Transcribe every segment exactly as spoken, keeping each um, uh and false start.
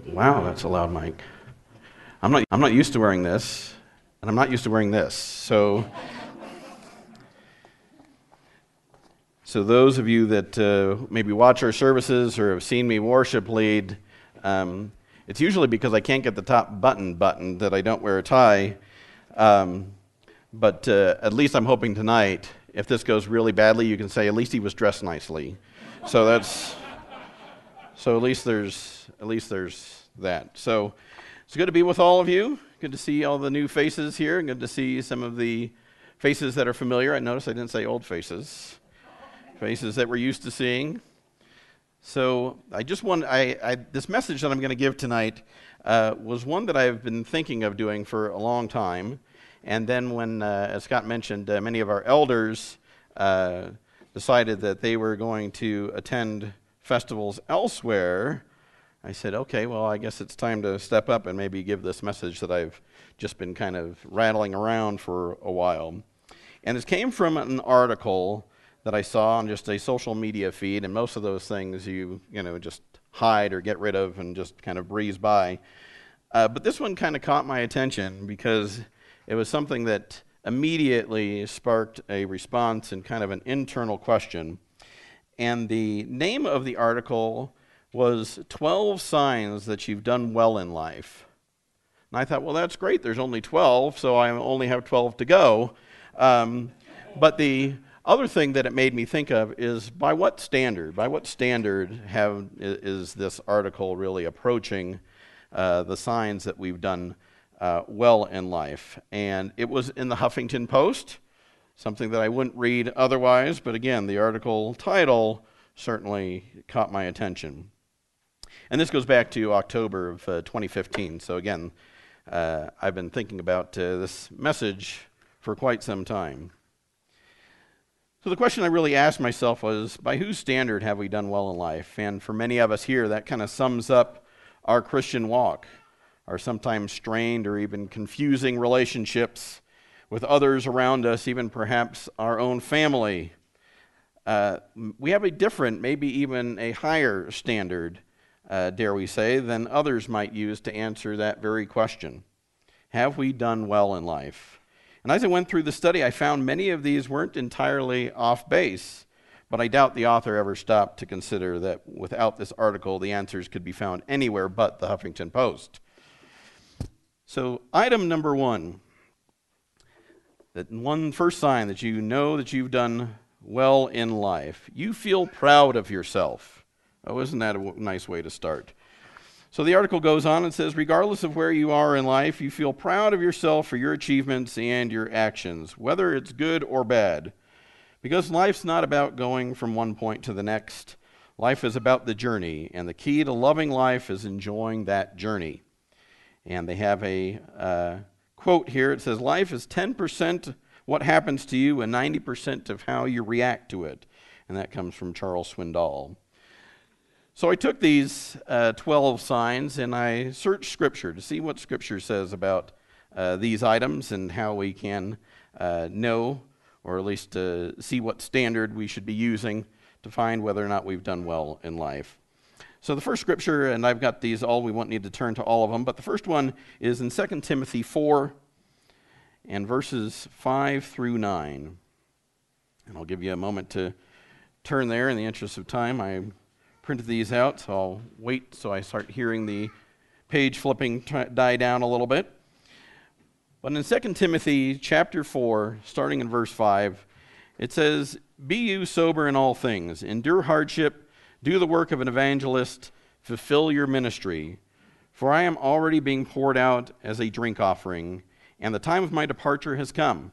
Wow, that's a loud mic. I'm not I'm not used to wearing this, and I'm not used to wearing this. So So those of you that uh, maybe watch our services or have seen me worship lead, um, it's usually because I can't get the top button buttoned that I don't wear a tie. Um, but uh, at least I'm hoping tonight, if this goes really badly, you can say at least he was dressed nicely. So that's so at least there's at least there's that. So it's good to be with all of you. Good to see all the new faces here. Good to see some of the faces that are familiar. I noticed I didn't say old faces. Faces that we're used to seeing. So I just want, I, I this message that I'm going to give tonight uh, was one that I've been thinking of doing for a long time. And then when, uh, as Scott mentioned, uh, many of our elders uh, decided that they were going to attend festivals elsewhere, I said, okay, well, I guess it's time to step up and maybe give this message that I've just been kind of rattling around for a while. And it came from an article that I saw on just a social media feed, and most of those things you you know just hide or get rid of and just kind of breeze by. Uh, but this one kind of caught my attention because it was something that immediately sparked a response and kind of an internal question. And the name of the article was twelve Signs That You've Done Well in Life. And I thought, well, that's great. There's only twelve, so I only have twelve to go. Um, but the other thing that it made me think of is by what standard, by what standard have is this article really approaching uh, the signs that we've done uh, well in life? And it was in the Huffington Post, something that I wouldn't read otherwise, but again, the article title certainly caught my attention. And this goes back to October of uh, twenty fifteen, so again, uh, I've been thinking about uh, this message for quite some time. So the question I really asked myself was, by whose standard have we done well in life? And for many of us here, that kind of sums up our Christian walk, our sometimes strained or even confusing relationships with others around us, even perhaps our own family. Uh, we have a different, maybe even a higher standard, uh, dare we say, than others might use to answer that very question. Have we done well in life? And as I went through the study, I found many of these weren't entirely off base, but I doubt the author ever stopped to consider that without this article, the answers could be found anywhere but the Huffington Post. So item number one, that one first sign that you know that you've done well in life, you feel proud of yourself. Oh, isn't that a nice way to start? So the article goes on and says, regardless of where you are in life, you feel proud of yourself for your achievements and your actions, whether it's good or bad. Because life's not about going from one point to the next. Life is about the journey, and the key to loving life is enjoying that journey. And they have a uh, quote here. It says, life is ten percent what happens to you and ninety percent of how you react to it. And that comes from Charles Swindoll. So I took these uh, twelve signs and I searched Scripture to see what Scripture says about uh, these items and how we can uh, know, or at least uh, see what standard we should be using to find whether or not we've done well in life. So the first Scripture, and I've got these all, we won't need to turn to all of them, but the first one is in Second Timothy four and verses five through nine. And I'll give you a moment to turn there in the interest of time. I printed these out, so I'll wait so I start hearing the page flipping t- die down a little bit. But in Second Timothy chapter four, starting in verse five, it says, be you sober in all things, endure hardship, do the work of an evangelist, fulfill your ministry. For I am already being poured out as a drink offering, and the time of my departure has come.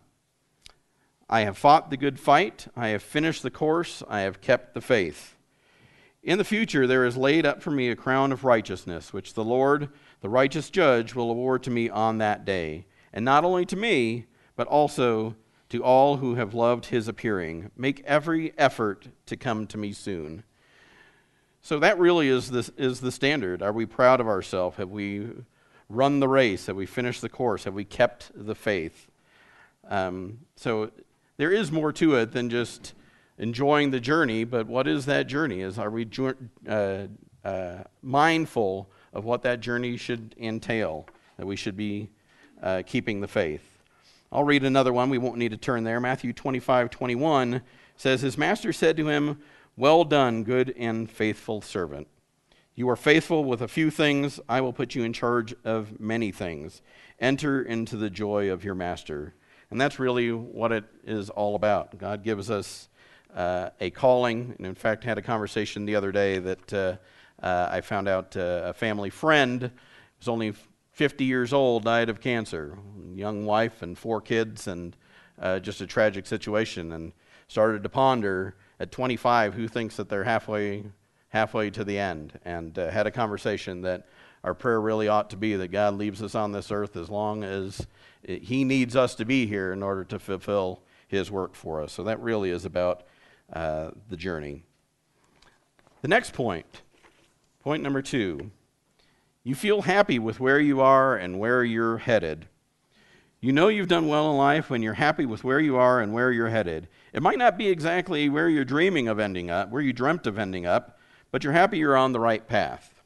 I have fought the good fight, I have finished the course, I have kept the faith. In the future there is laid up for me a crown of righteousness, which the Lord, the righteous judge, will award to me on that day. And not only to me, but also to all who have loved his appearing. Make every effort to come to me soon. So that really is the, is the standard. Are we proud of ourselves? Have we run the race? Have we finished the course? Have we kept the faith? Um, so there is more to it than just enjoying the journey, but what is that journey? Is are we uh, uh, mindful of what that journey should entail, that we should be uh, keeping the faith. I'll read another one. We won't need to turn there. Matthew twenty-five twenty-one says, his master said to him, well done, good and faithful servant. You are faithful with a few things. I will put you in charge of many things. Enter into the joy of your master. And that's really what it is all about. God gives us uh, a calling. And in fact, I had a conversation the other day that uh, uh, I found out uh, a family friend was only fifty years old, died of cancer. Young wife and four kids, and uh, just a tragic situation. And started to ponder at twenty-five who thinks that they're halfway halfway to the end, and uh, had a conversation that our prayer really ought to be that God leaves us on this earth as long as he needs us to be here in order to fulfill his work for us. So that really is about uh, the journey. The next point, point number two, you feel happy with where you are and where you're headed. You know you've done well in life when you're happy with where you are and where you're headed. It might not be exactly where you're dreaming of ending up, where you dreamt of ending up, but you're happy you're on the right path.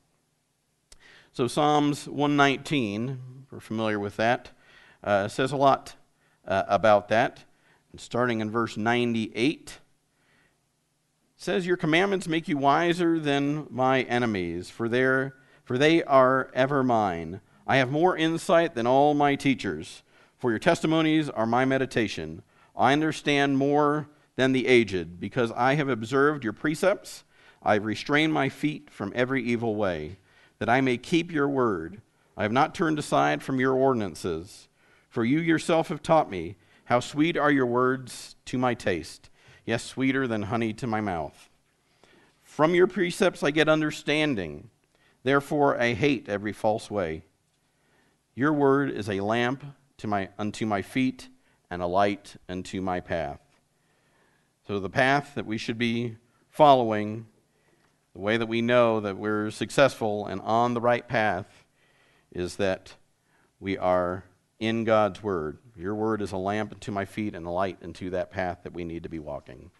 So Psalms one nineteen, we're familiar with that, uh, says a lot uh, about that. And starting in verse ninety-eight, it says, your commandments make you wiser than my enemies, for, for they are ever mine. I have more insight than all my teachers, for your testimonies are my meditation. I understand more than the aged, because I have observed your precepts. I've restrained my feet from every evil way, that I may keep your word. I have not turned aside from your ordinances. For you yourself have taught me, how sweet are your words to my taste, yes, sweeter than honey to my mouth. From your precepts I get understanding. Therefore I hate every false way. Your word is a lamp to my unto my feet and a light unto my path. So the path that we should be following, the way that we know that we're successful and on the right path, is that we are in God's word. Your word is a lamp unto my feet and a light unto that path that we need to be walking.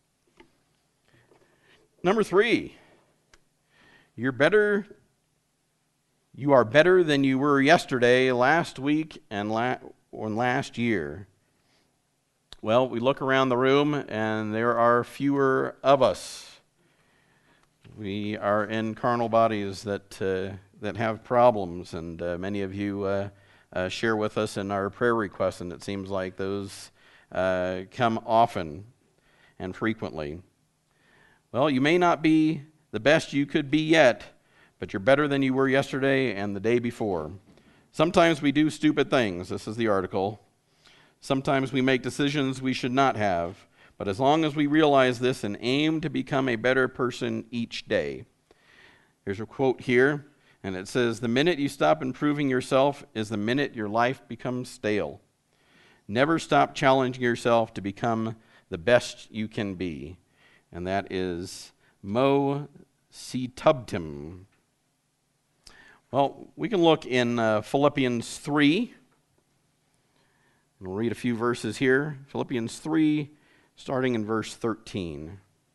Number three, you're better. You are better than you were yesterday, last week, and la- or last year. Well, we look around the room, and there are fewer of us. We are in carnal bodies that uh, that have problems, and uh, many of you uh, uh, share with us in our prayer requests, and it seems like those uh, come often and frequently. Well, you may not be the best you could be yet, but you're better than you were yesterday and the day before. Sometimes we do stupid things. This is the article. Sometimes we make decisions we should not have, but as long as we realize this and aim to become a better person each day. There's a quote here, and it says, the minute you stop improving yourself is the minute your life becomes stale. Never stop challenging yourself to become the best you can be. And that is Mo Situbtim. Well, we can look in uh, Philippians three. And we'll read a few verses here. Philippians three, starting in verse thirteen.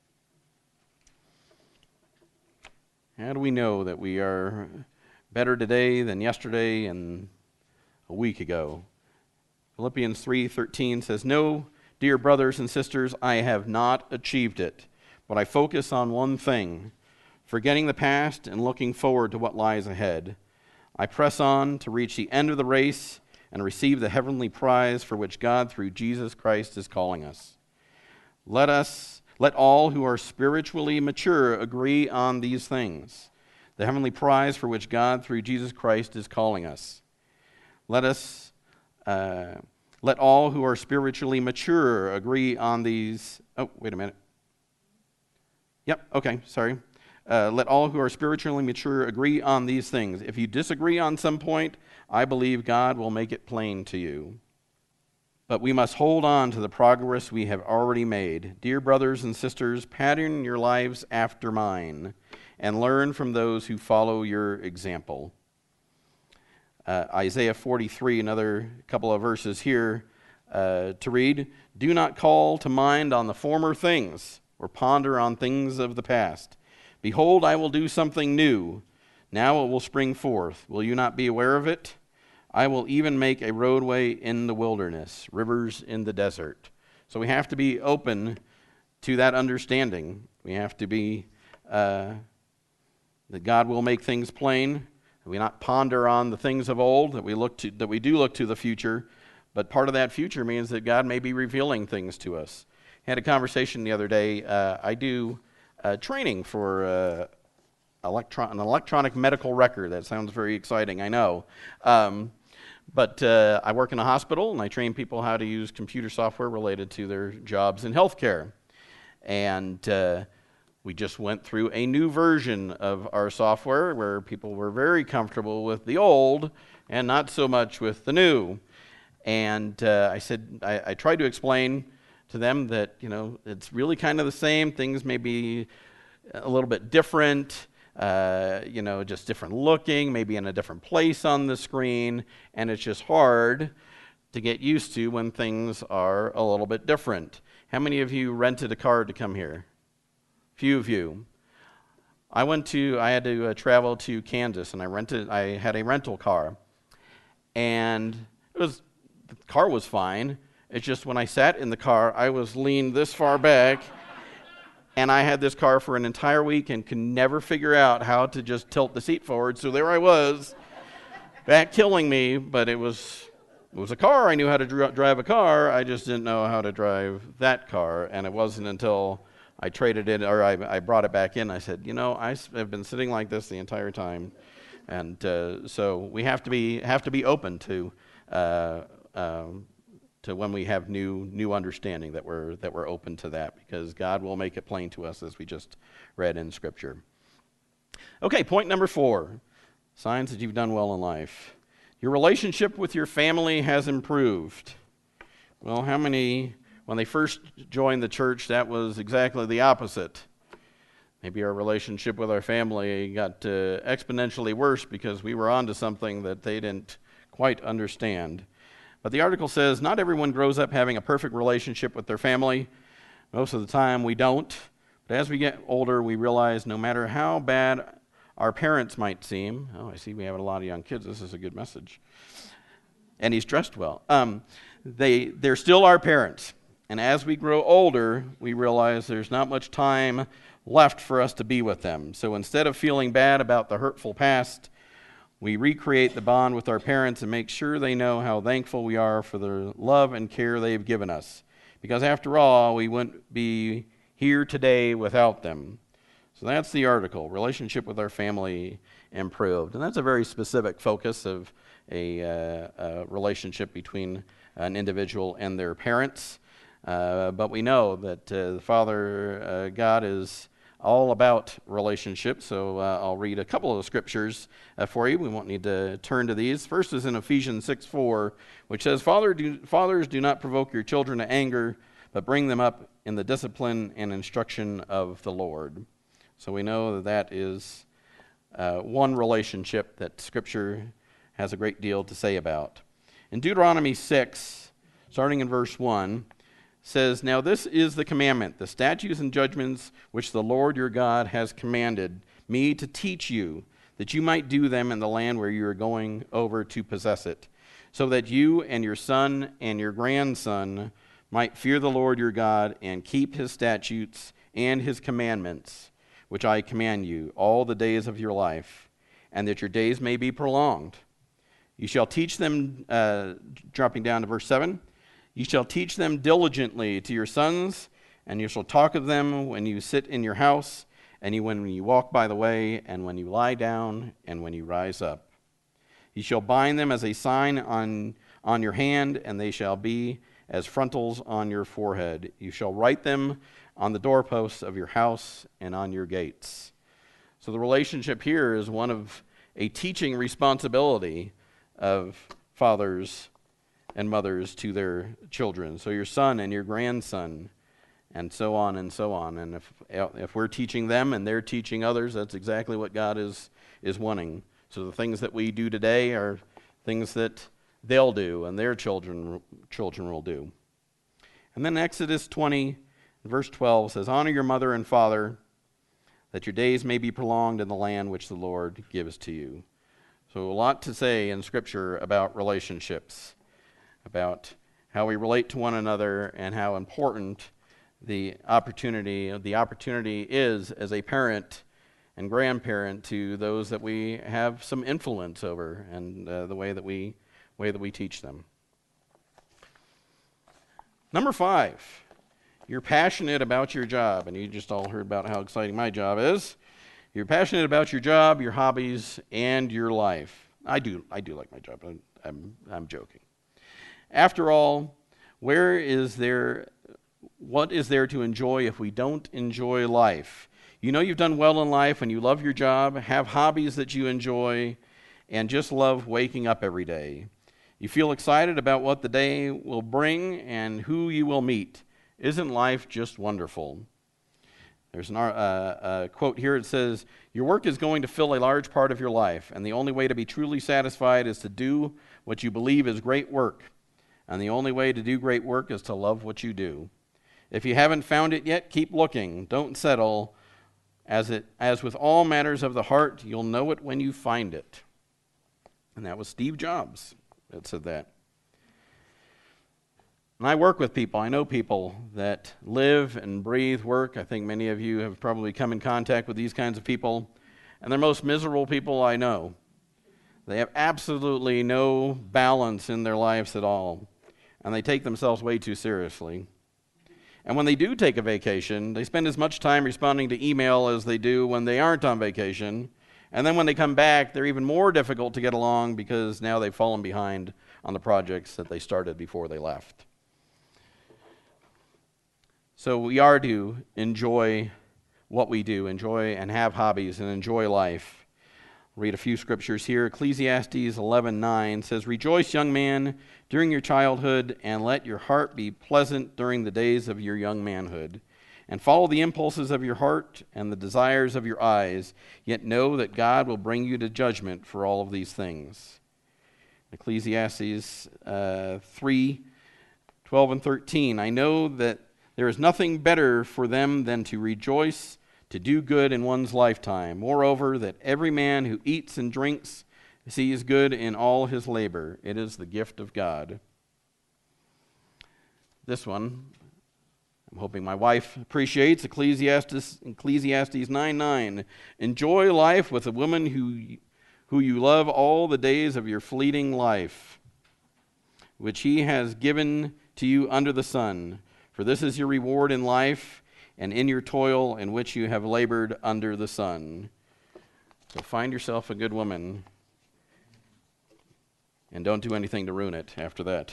How do we know that we are better today than yesterday and a week ago? Philippians three thirteen says, no, dear brothers and sisters, I have not achieved it, but I focus on one thing, forgetting the past and looking forward to what lies ahead. I press on to reach the end of the race and receive the heavenly prize for which God through Jesus Christ is calling us. Let us, let all who are spiritually mature agree on these things, the heavenly prize for which God through Jesus Christ is calling us. Let us, uh, let all who are spiritually mature agree on these. Oh, wait a minute. Yep, okay, sorry. Uh, let all who are spiritually mature agree on these things. If you disagree on some point, I believe God will make it plain to you. But we must hold on to the progress we have already made. Dear brothers and sisters, pattern your lives after mine and learn from those who follow your example. Uh, Isaiah forty-three, another couple of verses here uh, to read. Do not call to mind on the former things or ponder on things of the past. Behold, I will do something new. Now it will spring forth. Will you not be aware of it? I will even make a roadway in the wilderness, rivers in the desert. So we have to be open to that understanding. We have to be, uh, that God will make things plain. That we not ponder on the things of old, that we look to, that we do look to the future. But part of that future means that God may be revealing things to us. I had a conversation the other day. Uh, I do uh, training for uh, electron, an electronic medical record. That sounds very exciting, I know. Um, but uh, I work in a hospital, and I train people how to use computer software related to their jobs in healthcare. And uh, we just went through a new version of our software where people were very comfortable with the old and not so much with the new. And uh, I said, I, I tried to explain to them that, you know, it's really kind of the same. Things may be a little bit different, uh, you know, just different looking, maybe in a different place on the screen, and it's just hard to get used to when things are a little bit different. How many of you rented a car to come here? Few of you. I went to, I had to uh, travel to Kansas, and I rented, I had a rental car, and it was, the car was fine. It's just when I sat in the car, I was leaned this far back, and I had this car for an entire week and could never figure out how to just tilt the seat forward. So there I was, back killing me, but it was it was a car. I knew how to dr- drive a car. I just didn't know how to drive that car, and it wasn't until I traded it, or I, I brought it back in. I said, you know, I have been sitting like this the entire time, and uh, so we have to be have to be open to. Uh, um, to when we have new new understanding, that we're that we're open to that, because God will make it plain to us, as we just read in Scripture. Okay, point number four, signs that you've done well in life. Your relationship with your family has improved. Well, how many, when they first joined the church, that was exactly the opposite? Maybe our relationship with our family got uh, exponentially worse because we were onto something that they didn't quite understand. But the article says, not everyone grows up having a perfect relationship with their family. Most of the time we don't. But as we get older, we realize no matter how bad our parents might seem, oh, I see we have a lot of young kids. This is a good message. And he's dressed well. Um, they, they're still our parents. And as we grow older, we realize there's not much time left for us to be with them. So instead of feeling bad about the hurtful past, we recreate the bond with our parents and make sure they know how thankful we are for the love and care they've given us. Because after all, we wouldn't be here today without them. So that's the article, relationship with our family improved. And that's a very specific focus of a, uh, a relationship between an individual and their parents. Uh, but we know that uh, the Father, uh, God, is all about relationships, so uh, I'll read a couple of scriptures uh, for you. We won't need to turn to these. First is in Ephesians six four, which says, Father, do, Fathers, do not provoke your children to anger, but bring them up in the discipline and instruction of the Lord. So we know that that is uh, one relationship that Scripture has a great deal to say about. In Deuteronomy six, starting in verse one, says, Now this is the commandment, the statutes and judgments which the Lord your God has commanded me to teach you, that you might do them in the land where you are going over to possess it, so that you and your son and your grandson might fear the Lord your God and keep his statutes and his commandments, which I command you, all the days of your life, and that your days may be prolonged. You shall teach them, uh, dropping down to verse seven, You shall teach them diligently to your sons, and you shall talk of them when you sit in your house, and you, when you walk by the way, and when you lie down, and when you rise up. You shall bind them as a sign on, on your hand, and they shall be as frontals on your forehead. You shall write them on the doorposts of your house and on your gates. So the relationship here is one of a teaching responsibility of fathers and mothers to their children. So your son and your grandson, and so on and so on. And if if we're teaching them and they're teaching others, that's exactly what God is is wanting. So the things that we do today are things that they'll do and their children children will do. And then Exodus twenty, verse twelve says, Honor your mother and father, that your days may be prolonged in the land which the Lord gives to you. So a lot to say in Scripture about relationships, about how we relate to one another and how important the opportunity the opportunity is as a parent and grandparent to those that we have some influence over, and uh, the way that we way that we teach them. Number five, you're passionate about your job, and you just all heard about how exciting my job is. You're passionate about your job, your hobbies, and your life. I do I do like my job. I'm I'm, I'm joking. After all, where is there what is there to enjoy if we don't enjoy life? You know you've done well in life when you love your job, have hobbies that you enjoy, and just love waking up every day. You feel excited about what the day will bring and who you will meet. Isn't life just wonderful? There's a uh, uh, quote here. It says, your work is going to fill a large part of your life, and the only way to be truly satisfied is to do what you believe is great work. And the only way to do great work is to love what you do. If you haven't found it yet, keep looking. Don't settle. As it as with all matters of the heart, you'll know it when you find it. And that was Steve Jobs that said that. And I work with people. I know people that live and breathe work. I think many of you have probably come in contact with these kinds of people. And they're most miserable people I know. They have absolutely no balance in their lives at all. And they take themselves way too seriously. And when they do take a vacation, they spend as much time responding to email as they do when they aren't on vacation. And then when they come back, they're even more difficult to get along because now they've fallen behind on the projects that they started before they left. So we are to enjoy what we do, enjoy and have hobbies and enjoy life. Read a few scriptures here. Ecclesiastes eleven nine says, rejoice, young man, during your childhood, and let your heart be pleasant during the days of your young manhood. And follow the impulses of your heart and the desires of your eyes, yet know that God will bring you to judgment for all of these things. Ecclesiastes uh, three twelve and thirteen, I know that there is nothing better for them than to rejoice, to do good in one's lifetime. Moreover, that every man who eats and drinks sees good in all his labor. It is the gift of God. This one, I'm hoping my wife appreciates. Ecclesiastes, Ecclesiastes nine nine. Enjoy life with a woman who, who you love all the days of your fleeting life, which he has given to you under the sun. For this is your reward in life, and in your toil in which you have labored under the sun. So find yourself a good woman, and don't do anything to ruin it after that.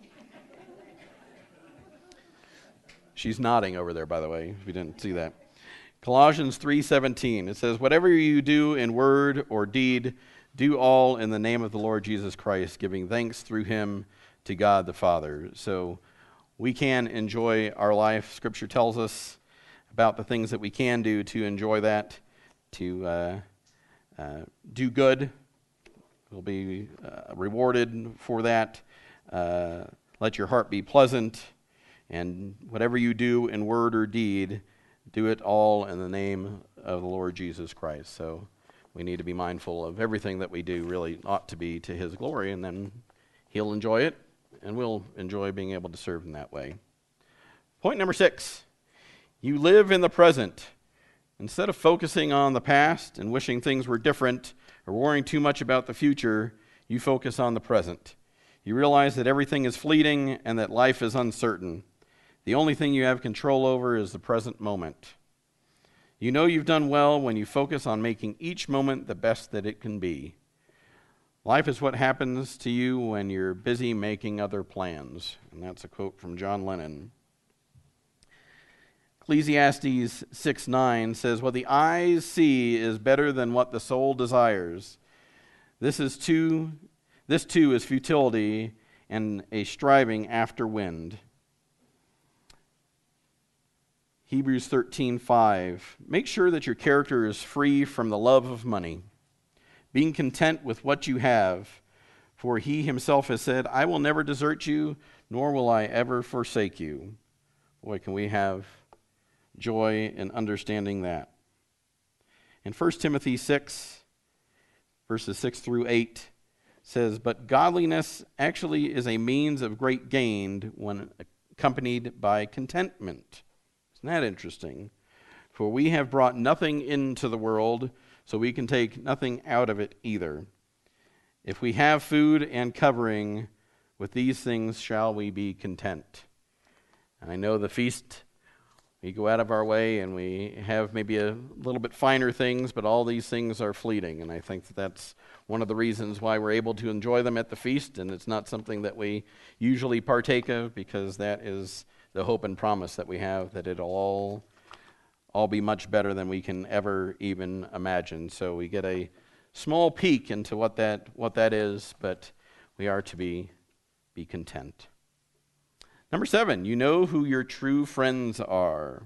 She's nodding over there, by the way, if you didn't see that. Colossians three seventeen, it says, whatever you do in word or deed, do all in the name of the Lord Jesus Christ, giving thanks through him to God the Father. So we can enjoy our life. Scripture tells us about the things that we can do to enjoy that, to uh, uh, do good. We'll be uh, rewarded for that. Uh, let your heart be pleasant, and whatever you do in word or deed, do it all in the name of the Lord Jesus Christ. So we need to be mindful of everything that we do really ought to be to his glory, and then he'll enjoy it, and we'll enjoy being able to serve in that way. Point number six. You live in the present. Instead of focusing on the past and wishing things were different or worrying too much about the future, you focus on the present. You realize that everything is fleeting and that life is uncertain. The only thing you have control over is the present moment. You know you've done well when you focus on making each moment the best that it can be. Life is what happens to you when you're busy making other plans. And that's a quote from John Lennon. Ecclesiastes six nine says, what the eyes see is better than what the soul desires. This is too, this too is futility and a striving after wind. Hebrews thirteen five. Make sure that your character is free from the love of money, being content with what you have. For he himself has said, I will never desert you, nor will I ever forsake you. Boy, can we have joy in understanding that. In First Timothy six, verses six through eight, says, "But godliness actually is a means of great gain when accompanied by contentment." Isn't that interesting? "For we have brought nothing into the world, so we can take nothing out of it either. If we have food and covering, with these things shall we be content." And I know the feast, we go out of our way and we have maybe a little bit finer things, but all these things are fleeting. And I think that that's one of the reasons why we're able to enjoy them at the feast, and it's not something that we usually partake of, because that is the hope and promise that we have, that it'll all, all be much better than we can ever even imagine. So we get a small peek into what that what that is, but we are to be be content. Number seven, you know who your true friends are.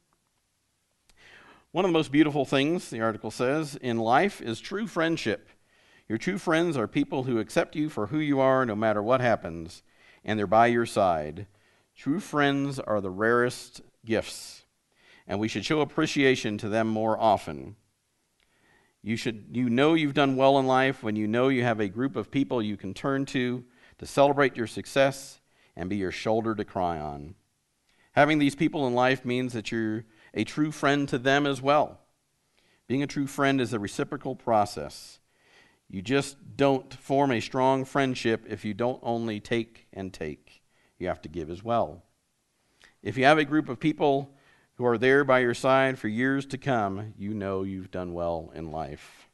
One of the most beautiful things, the article says, in life is true friendship. Your true friends are people who accept you for who you are no matter what happens, and they're by your side. True friends are the rarest gifts, and we should show appreciation to them more often. You should, you know you've done well in life when you know you have a group of people you can turn to to celebrate your success and be your shoulder to cry on. Having these people in life means that you're a true friend to them as well. Being a true friend is a reciprocal process. You just don't form a strong friendship if you don't only take and take. You have to give as well. If you have a group of people who are there by your side for years to come, you know you've done well in life.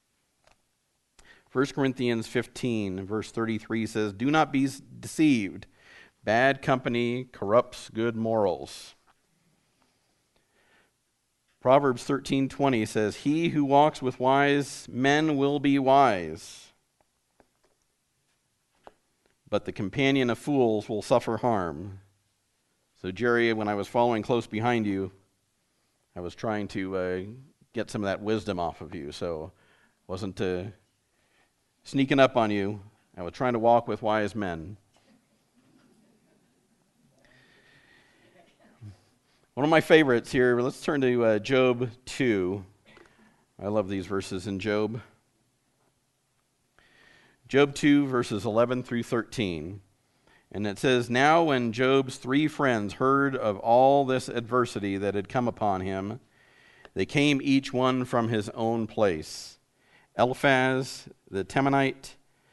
First Corinthians fifteen, verse thirty-three says, "Do not be deceived. Bad company corrupts good morals." Proverbs thirteen twenty says, "He who walks with wise men will be wise, but the companion of fools will suffer harm." So, Jerry, when I was following close behind you, I was trying to uh, get some of that wisdom off of you. So, wasn't uh, sneaking up on you. I was trying to walk with wise men. One of my favorites here, let's turn to uh, Job two. I love these verses in Job. Job two, verses eleven through thirteen. And it says, "Now when Job's three friends heard of all this adversity that had come upon him, they came each one from his own place. Eliphaz the Temanite,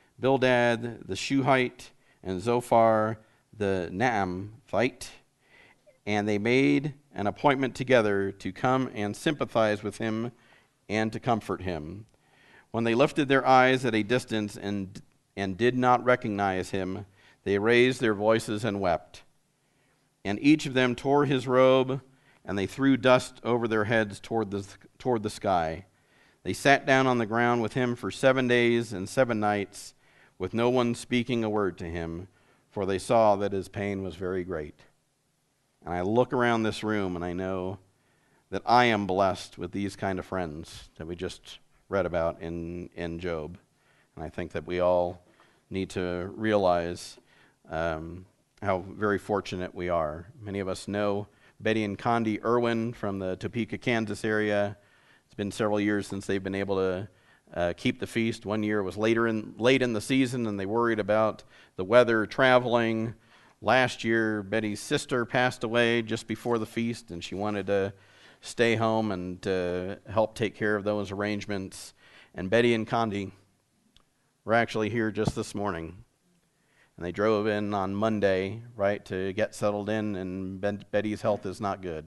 Bildad the Shuhite, and Zophar the Naamathite. And they made an appointment together to come and sympathize with him and to comfort him. When they lifted their eyes at a distance and, and did not recognize him, they raised their voices and wept. And each of them tore his robe, and they threw dust over their heads toward the, toward the sky. They sat down on the ground with him for seven days and seven nights, with no one speaking a word to him, for they saw that his pain was very great." And I look around this room, and I know that I am blessed with these kind of friends that we just read about in, in Job. And I think that we all need to realize um, how very fortunate we are. Many of us know Betty and Condi Irwin from the Topeka, Kansas area. It's been several years since they've been able to uh, keep the feast. One year was later in late in the season, and they worried about the weather, traveling. Last year, Betty's sister passed away just before the feast, and she wanted to stay home and uh, help take care of those arrangements. And Betty and Condi were actually here just this morning. And they drove in on Monday, right, to get settled in, and ben- Betty's health is not good.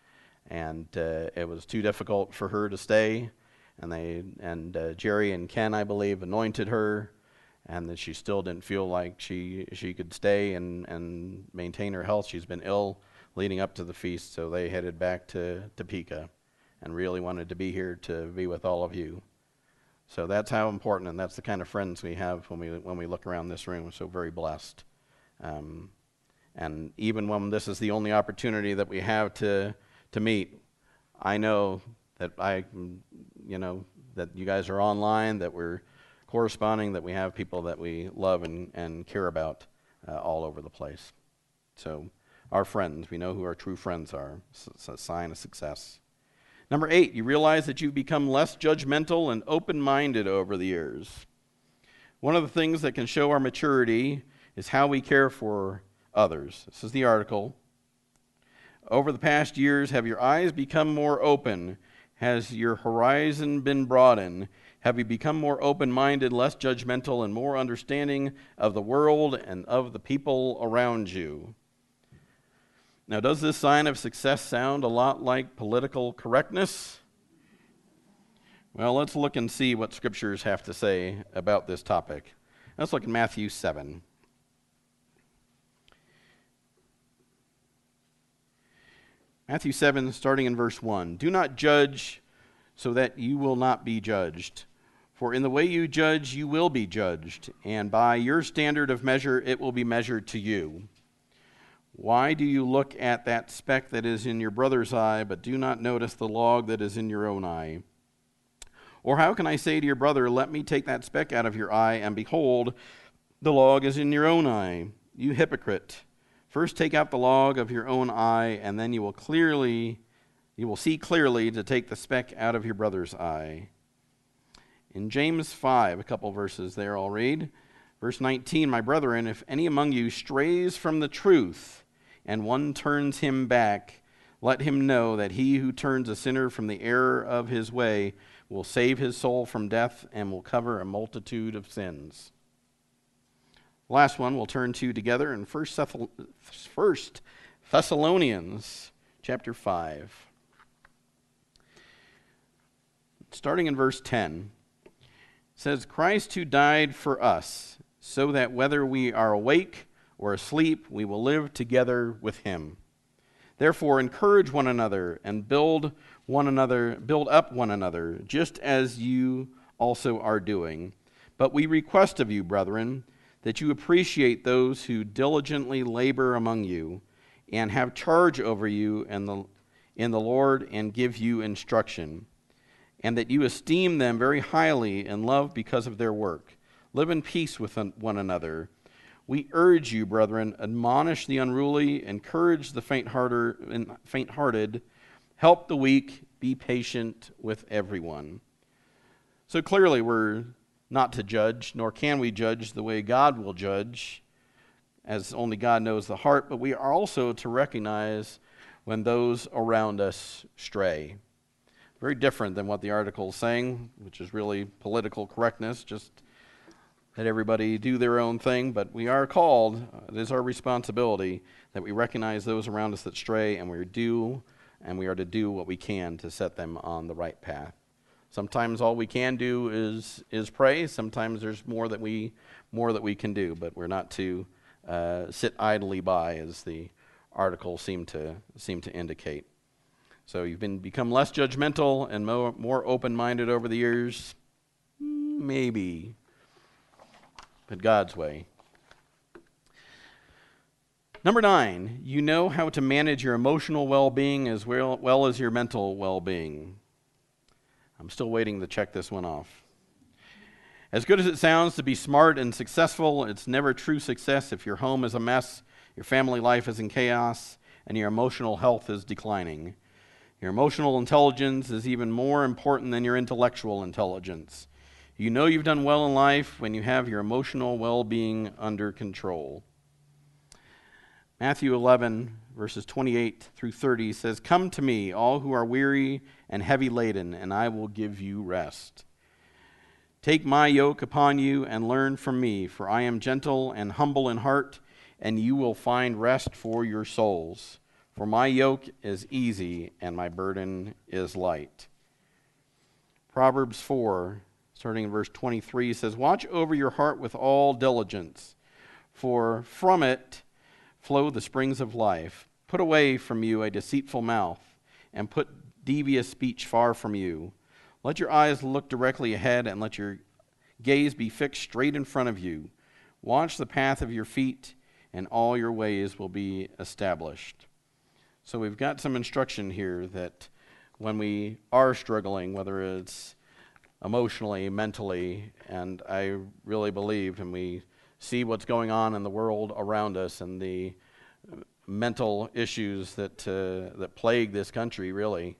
And uh, it was too difficult for her to stay. And they and uh, Jerry and Ken, I believe, anointed her, and that she still didn't feel like she she could stay and, and maintain her health. She's been ill leading up to the feast, so they headed back to Topeka and really wanted to be here to be with all of you. So that's how important, and that's the kind of friends we have when we when we look around this room. We're so very blessed. Um, and even when this is the only opportunity that we have to to meet, I know that I, you know, that you guys are online, that we're corresponding, that we have people that we love and, and care about uh, all over the place. So our friends, we know who our true friends are. It's a sign of success. Number eight, you realize that you've become less judgmental and open-minded over the years. One of the things that can show our maturity is how we care for others. This is the article. Over the past years, have your eyes become more open? Has your horizon been broadened? Have you become more open-minded, less judgmental, and more understanding of the world and of the people around you? Now, does this sign of success sound a lot like political correctness? Well, let's look and see what scriptures have to say about this topic. Let's look at Matthew seven. Matthew seven, starting in verse one. Do not judge so that you will not be judged. For in the way you judge, you will be judged, and by your standard of measure, it will be measured to you. Why do you look at that speck that is in your brother's eye, but do not notice the log that is in your own eye? Or how can I say to your brother, let me take that speck out of your eye, and behold, the log is in your own eye? You hypocrite! First take out the log of your own eye, and then you will clearly, you will see clearly to take the speck out of your brother's eye. In James five, a couple verses there I'll read. Verse nineteen, my brethren, if any among you strays from the truth, and one turns him back, let him know that he who turns a sinner from the error of his way will save his soul from death and will cover a multitude of sins. Last one we'll turn to together in First Thessalonians chapter five. Starting in verse ten, it says, Christ who died for us, so that whether we are awake or asleep, we will live together with him. Therefore, encourage one another and build one another, build up one another, just as you also are doing. But we request of you, brethren, that you appreciate those who diligently labor among you and have charge over you in the, in the Lord and give you instruction, and that you esteem them very highly in love because of their work. Live in peace with one another. We urge you, brethren, admonish the unruly, encourage the faint-hearted, help the weak, be patient with everyone. So clearly we're not to judge, nor can we judge the way God will judge, as only God knows the heart, but we are also to recognize when those around us stray. Very different than what the article is saying, which is really political correctness, just let everybody do their own thing, but we are called, it is our responsibility that we recognize those around us that stray, and we do, and we are to do what we can to set them on the right path. Sometimes all we can do is is pray. Sometimes there's more that we more that we can do, but we're not to uh, sit idly by, as the article seemed to seem to indicate. So you've been become less judgmental and more more open-minded over the years, maybe, but God's way. Number nine, you know how to manage your emotional well-being as well, well as your mental well-being. I'm still waiting to check this one off. As good as it sounds to be smart and successful, it's never true success if your home is a mess, your family life is in chaos, and your emotional health is declining. Your emotional intelligence is even more important than your intellectual intelligence. You know you've done well in life when you have your emotional well-being under control. Matthew eleven, verses twenty-eight through thirty says, Come to me, all who are weary and heavy laden, and I will give you rest. Take my yoke upon you and learn from me, for I am gentle and humble in heart, and you will find rest for your souls. For my yoke is easy and my burden is light. Proverbs four, starting in verse twenty-three, says, Watch over your heart with all diligence, for from it flow the springs of life. Put away from you a deceitful mouth, and put devious speech far from you. Let your eyes look directly ahead, and let your gaze be fixed straight in front of you. Watch the path of your feet, and all your ways will be established. So we've got some instruction here that when we are struggling, whether it's emotionally, mentally, and I really believe, and we see what's going on in the world around us and the mental issues that uh, that plague this country, really,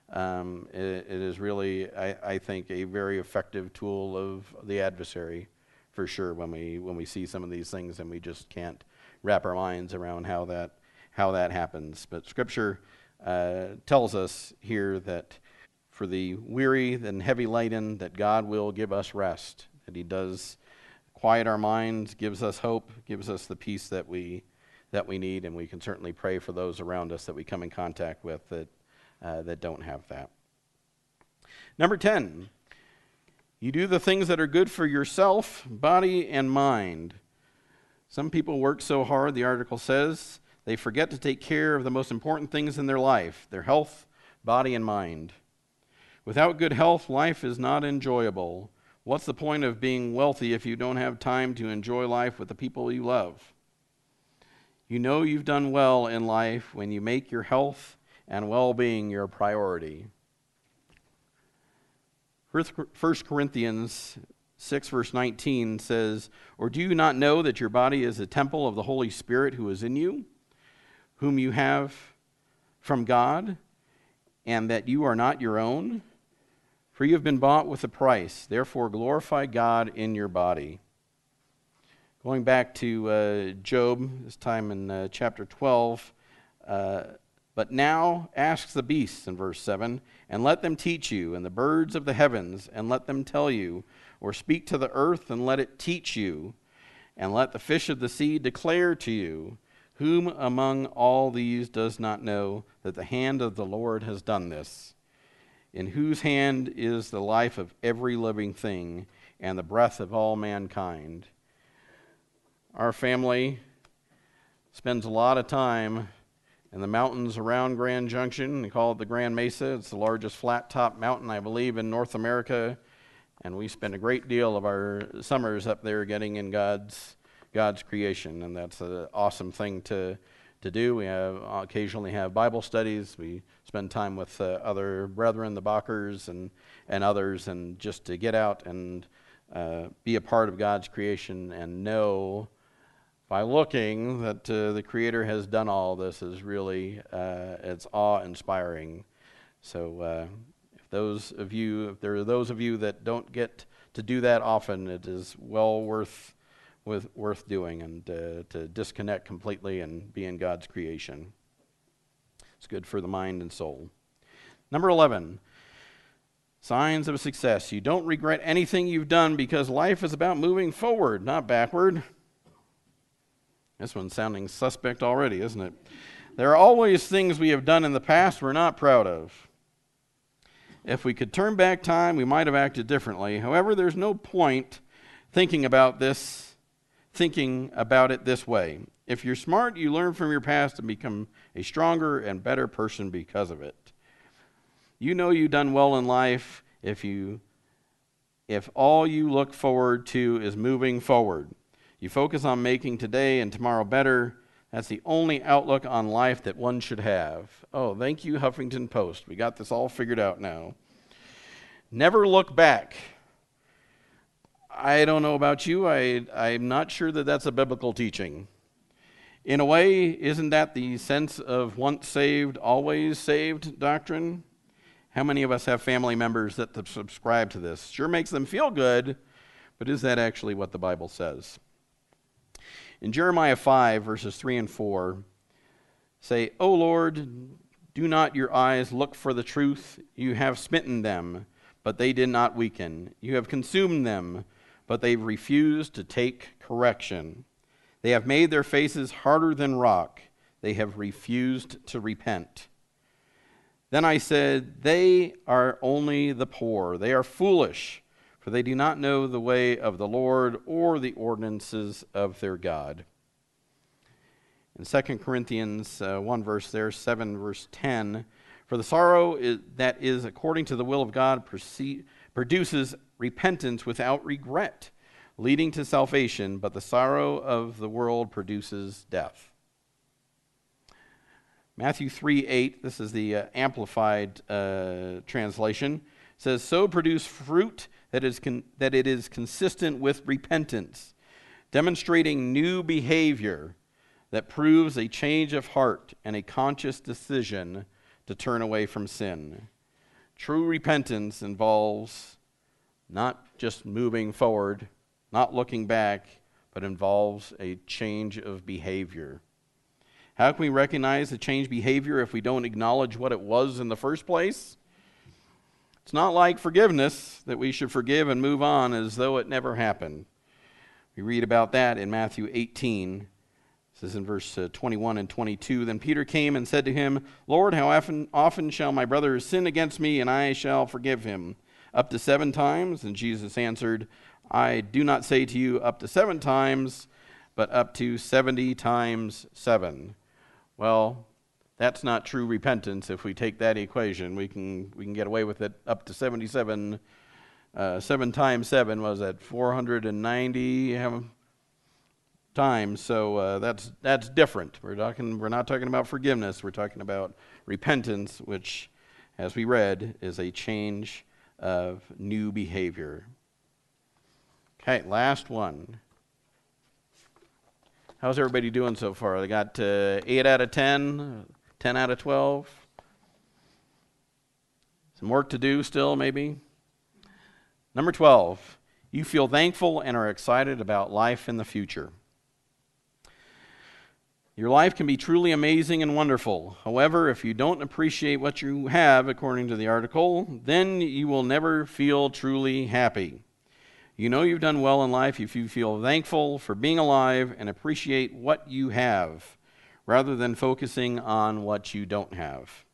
um, it, it is really, I, I think, a very effective tool of the adversary, for sure. When we when we see some of these things and we just can't wrap our minds around how that how that happens. But Scripture uh, tells us here that for the weary and heavy laden, that God will give us rest, that He does quiet our minds, gives us hope, gives us the peace that we that we need, and we can certainly pray for those around us that we come in contact with that uh, that don't have that. Number ten, you do the things that are good for yourself, body and mind. Some people work so hard, the article says, they forget to take care of the most important things in their life, their health, body, and mind. Without good health, life is not enjoyable. What's the point of being wealthy if you don't have time to enjoy life with the people you love? You know you've done well in life when you make your health and well-being your priority. First Corinthians six verse nineteen says, "Or do you not know that your body is a temple of the Holy Spirit who is in you, whom you have from God, and that you are not your own? For you have been bought with a price. Therefore glorify God in your body." Going back to uh, Job, this time in uh, chapter twelve, uh, "But now ask the beasts," in verse seven, "and let them teach you, and the birds of the heavens, and let them tell you, or speak to the earth, and let it teach you, and let the fish of the sea declare to you. Whom among all these does not know that the hand of the Lord has done this? In whose hand is the life of every living thing, and the breath of all mankind?" Our family spends a lot of time in the mountains around Grand Junction. We call it the Grand Mesa. It's the largest flat-top mountain, I believe, in North America. And we spend a great deal of our summers up there getting in God's God's creation. And that's an awesome thing to to do. We have occasionally have Bible studies. We spend time with uh, other brethren, the Bachers and, and others, and just to get out and uh, be a part of God's creation and know by looking that uh, the Creator has done all this is really, uh, it's awe-inspiring. So uh, if those of you, if there are those of you that don't get to do that often, it is well worth with, worth doing, and uh, to disconnect completely and be in God's creation. It's good for the mind and soul. Number eleven, signs of success. You don't regret anything you've done because life is about moving forward, not backward. This one's sounding suspect already, isn't it? There are always things we have done in the past we're not proud of. If we could turn back time, we might have acted differently. However, there's no point thinking about this, thinking about it this way. If you're smart, you learn from your past and become a stronger and better person because of it. You know you've done well in life if you, if all you look forward to is moving forward. You focus on making today and tomorrow better. That's the only outlook on life that one should have. Oh, thank you, Huffington Post. We got this all figured out now. Never look back. I don't know about you. I, I'm not sure that that's a biblical teaching. In a way, isn't that the sense of once saved, always saved doctrine? How many of us have family members that subscribe to this? Sure makes them feel good, but is that actually what the Bible says? In Jeremiah five, verses three and four, say, "O Lord, do not your eyes look for the truth? You have smitten them, but they did not weaken. You have consumed them, but they refused to take correction. They have made their faces harder than rock. They have refused to repent. Then I said, they are only the poor. They are foolish, for they do not know the way of the Lord or the ordinances of their God." In Second Corinthians uh, one verse there, seven verse ten, "For the sorrow is, that is according to the will of God proceed, produces repentance without regret, leading to salvation, but the sorrow of the world produces death." Matthew three eight, this is the uh, Amplified uh, translation, says, "So produce fruit that is con- that it is consistent with repentance, demonstrating new behavior that proves a change of heart and a conscious decision to turn away from sin." True repentance involves not just moving forward, not looking back, but involves a change of behavior. How can we recognize the changed behavior if we don't acknowledge what it was in the first place? It's not like forgiveness, that we should forgive and move on as though it never happened. We read about that in Matthew eighteen. This is in verse uh, twenty-one and twenty-two. Then Peter came and said to him, Lord, how often, often shall my brother sin against me, and I shall forgive him? Up to seven times? And Jesus answered, I do not say to you up to seven times, but up to seventy times seven. Well, that's not true repentance. If we take that equation, we can we can get away with it up to seventy-seven. Uh, seven times seven was at four hundred ninety times. So uh, that's that's different. We're talking. We're not talking about forgiveness. We're talking about repentance, which, as we read, is a change of new behavior. Okay, last one. How's everybody doing so far? They got uh, eight out of ten, ten out of twelve. Some work to do still, maybe. Number twelve, you feel thankful and are excited about life in the future. Your life can be truly amazing and wonderful. However, if you don't appreciate what you have, according to the article, then you will never feel truly happy. You know you've done well in life if you feel thankful for being alive and appreciate what you have, rather than focusing on what you don't have.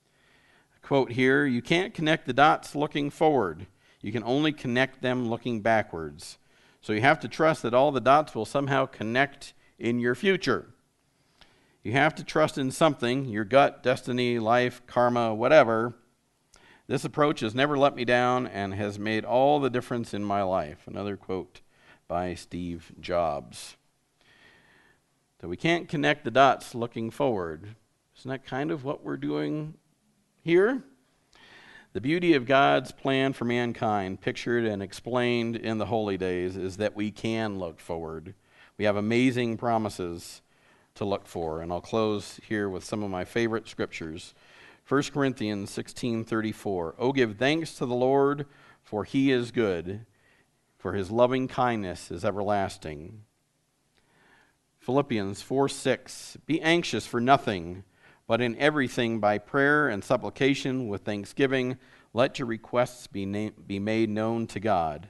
A quote here, you can't connect the dots looking forward. You can only connect them looking backwards. So you have to trust that all the dots will somehow connect in your future. You have to trust in something, your gut, destiny, life, karma, whatever. This approach has never let me down and has made all the difference in my life. Another quote by Steve Jobs. So we can't connect the dots looking forward. Isn't that kind of what we're doing here? The beauty of God's plan for mankind, pictured and explained in the holy days, is that we can look forward. We have amazing promises to look for. And I'll close here with some of my favorite scriptures. First Corinthians sixteen thirty-four. Oh, give thanks to the Lord, for he is good, for his loving kindness is everlasting. Philippians four six. Be anxious for nothing, but in everything by prayer and supplication with thanksgiving, let your requests be, na- be made known to God.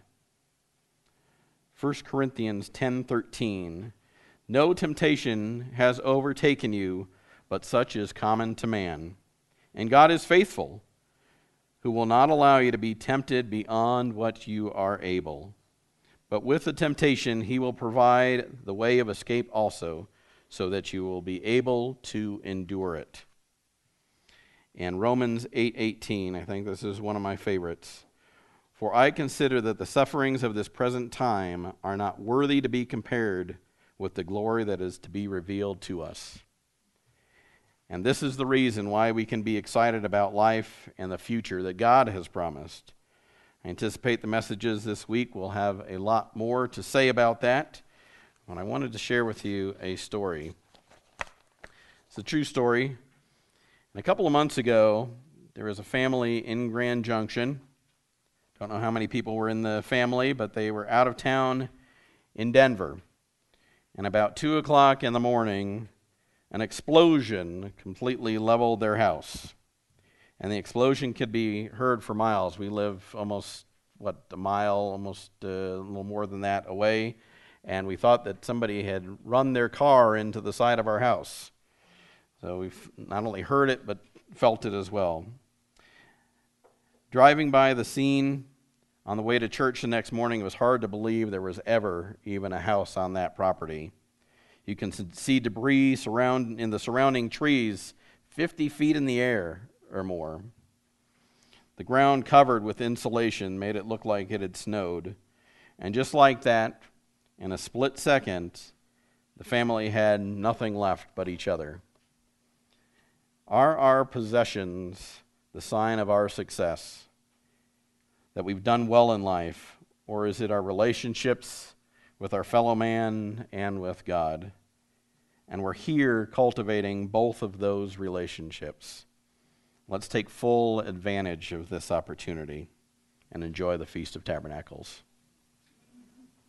First Corinthians ten thirteen. No temptation has overtaken you, but such is common to man. And God is faithful, who will not allow you to be tempted beyond what you are able. But with the temptation, he will provide the way of escape also, so that you will be able to endure it. And Romans eight eighteen, I think this is one of my favorites. For I consider that the sufferings of this present time are not worthy to be compared with the glory that is to be revealed to us. And this is the reason why we can be excited about life and the future that God has promised. I anticipate the messages this week will have a lot more to say about that. And I wanted to share with you a story. It's a true story. And a couple of months ago, there was a family in Grand Junction. Don't know how many people were in the family, but they were out of town in Denver. And about two o'clock in the morning, an explosion completely leveled their house. And the explosion could be heard for miles. We live almost, what, a mile, almost uh, a little more than that away. And we thought that somebody had run their car into the side of our house. So we've not only heard it, but felt it as well. Driving by the scene on the way to church the next morning, it was hard to believe there was ever even a house on that property. You can see debris surround in the surrounding trees fifty feet in the air or more. The ground covered with insulation made it look like it had snowed. And just like that, in a split second, the family had nothing left but each other. Are our possessions the sign of our success? That we've done well in life? Or is it our relationships with our fellow man and with God? And we're here cultivating both of those relationships. Let's take full advantage of this opportunity and enjoy the Feast of Tabernacles.